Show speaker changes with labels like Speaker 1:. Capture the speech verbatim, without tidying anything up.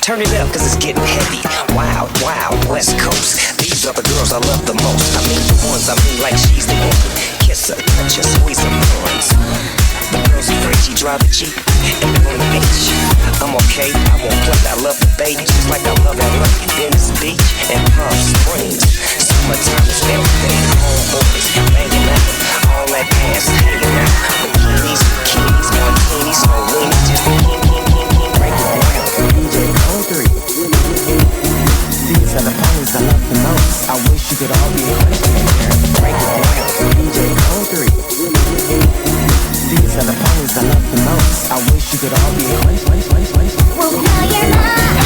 Speaker 1: Turn it up, cause it's getting heavy. Wild, wild, West Coast. These are the girls I love the most. I mean the ones I mean like she's the one. Kiss her, touch her, squeeze her buns. The girl's afraid she drive a Jeep and we're on the beach. I'm okay, I won't play. I love the bay just like I love L A, Venice Beach and Palm Springs. Summertime is everything. Homeboys banging out, all that ass hanging out. Bikinis, bikinis, martinis, no weenies, just a king, king, king, king. Break it down, D J Code three. These are the ponies I love the most. I wish you could all be a break it down, D J Code three. These are the ponies I love the most. I wish you could all be a place, place, place, place.
Speaker 2: Well, now you're mine.